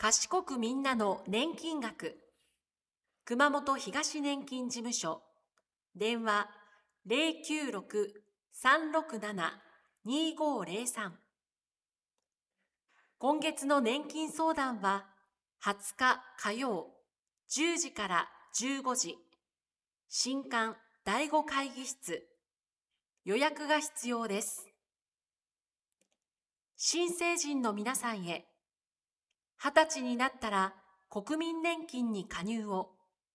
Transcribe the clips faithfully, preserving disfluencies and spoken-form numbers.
賢くみんなの年金額。熊本東年金事務所。電話 ゼロきゅうろく さんろくなな にごゼロさん。今月の年金相談ははつか火曜じゅうじからじゅうごじ。新館だいご会議室。予約が必要です。新成人の皆さんへ。はたちになったら国民年金に加入を。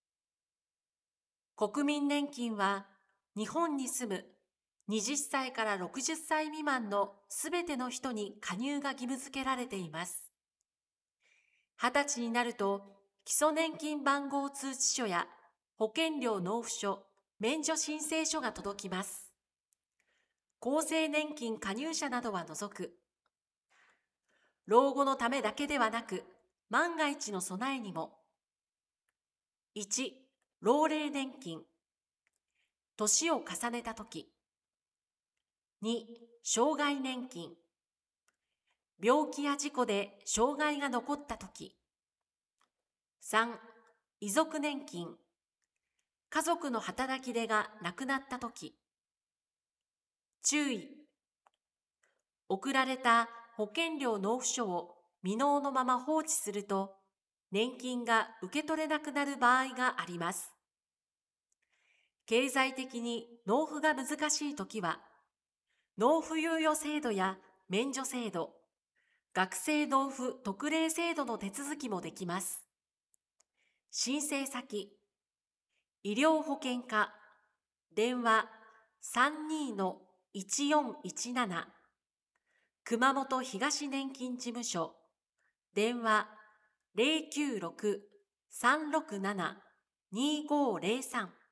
国民年金は日本に住むはたちからろくじゅっさい未満のすべての人に加入が義務付けられています。はたちになると基礎年金番号通知書や保険料納付書、免除申請書が届きます。厚生年金加入者などは除く。老後のためだけではなく、万が一の備えにも。いち、老齢年金。年を重ねたとき。に、障害年金。病気や事故で障害が残ったとき。さん、遺族年金。家族の働き手が亡くなったとき。注意。送られた保険料納付書を未納のまま放置すると、年金が受け取れなくなる場合があります。経済的に納付が難しいときは、納付猶予制度や免除制度、学生納付特例制度の手続きもできます。申請先、医療保険課、電話 さんにー いちよんいちなな、熊本東年金事務所、電話 ゼロきゅうろく さんろくなな にごゼロさん。